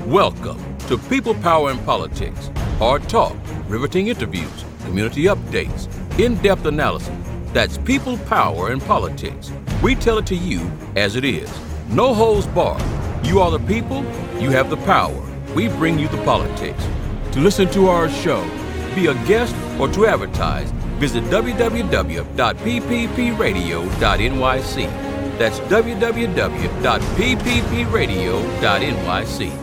Welcome to People, Power, and Politics. Hard talk, riveting interviews, community updates, in-depth analysis. That's People, Power, and Politics. We tell it to you as it is. No holds barred. You are the people, you have the power. We bring you the politics. To listen to our show, be a guest, or to advertise, visit www.pppradio.nyc. That's www.pppradio.nyc.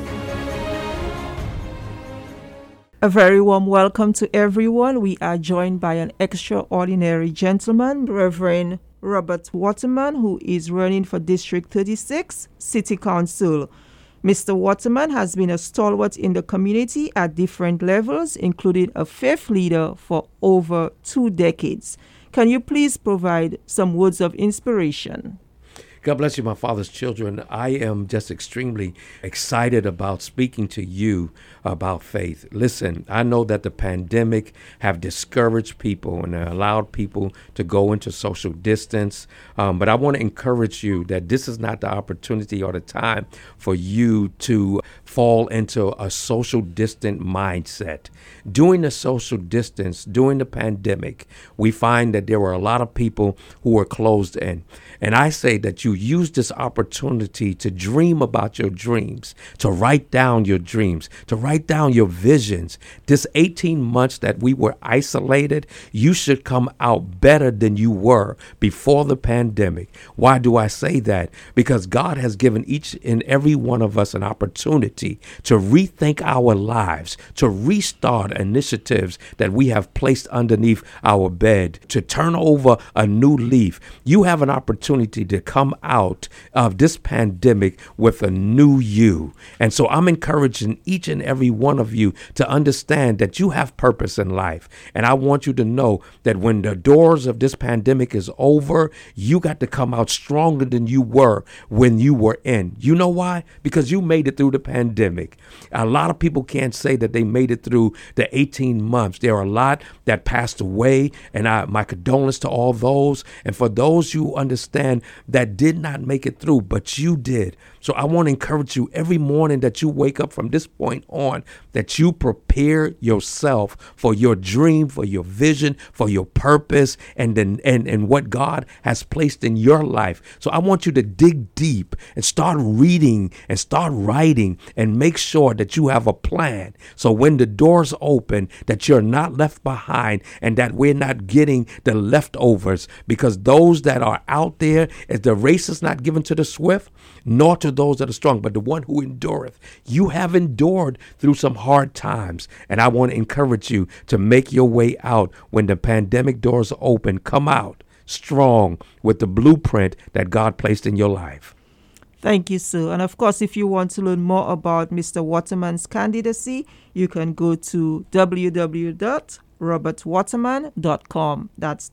A very warm welcome to everyone. We are joined by an extraordinary gentleman, Reverend Robert Waterman, who is running for District 36 City Council. Mr. Waterman has been a stalwart in the community at different levels, including a faith leader for over 2 decades. Can you please provide some words of inspiration? God bless you, my father's children. I am just extremely excited about speaking to you about faith. Listen, I know that the pandemic have discouraged people and allowed people to go into social distance. But I want to encourage you that this is not the opportunity or the time for you to fall into a social distant mindset. During the social distance, during the pandemic, we find that there were a lot of people who were closed in. And I say that you use this opportunity to dream about your dreams, to write down your dreams, to write down your visions. This 18 months that we were isolated, you should come out better than you were before the pandemic. Why do I say that? Because God has given each and every one of us an opportunity to rethink our lives, to restart initiatives that we have placed underneath our bed, to turn over a new leaf. You have an opportunity to come out of this pandemic with a new you. And so I'm encouraging each and every one of you to understand that you have purpose in life. And I want you to know that when the doors of this pandemic is over, you got to come out stronger than you were when you were in. You know why? Because you made it through the pandemic. A lot of people can't say that they made it through the 18 months. There are a lot that passed away, and my condolences to all those. And for those you understand that did not make it through, but you did. So I want to encourage you every morning that you wake up from this point on, that you prepare yourself for your dream, for your vision, for your purpose, and what God has placed in your life. So I want you to dig deep and start reading and start writing and make sure that you have a plan. So when the doors open, that you're not left behind and that we're not getting the leftovers, because those that are out there, as the race is not given to the swift, nor to those that are strong, but the one who endureth. You have endured through some hard times, and I want to encourage you to make your way out when the pandemic doors open. Come out strong with the blueprint that God placed in your life. Thank you, sir. And of course, if you want to learn more about Mr. Waterman's candidacy, you can go to www.robertwaterman.com. That's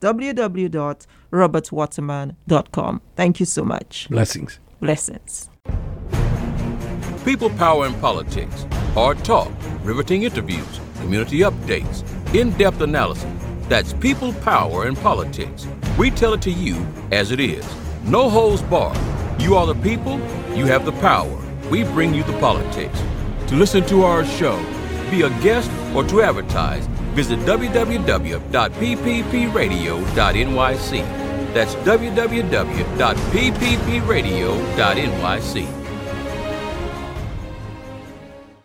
www.robertwaterman.com. Thank you so much. Blessings. Blessings. People, Power, and Politics. Hard talk, riveting interviews, community updates, in-depth analysis. That's People, Power, and Politics. We tell it to you as it is. No holds barred. You are the people, you have the power. We bring you the politics. To listen to our show, be a guest, or to advertise, visit www.pppradio.nyc. That's www.pppradio.nyc.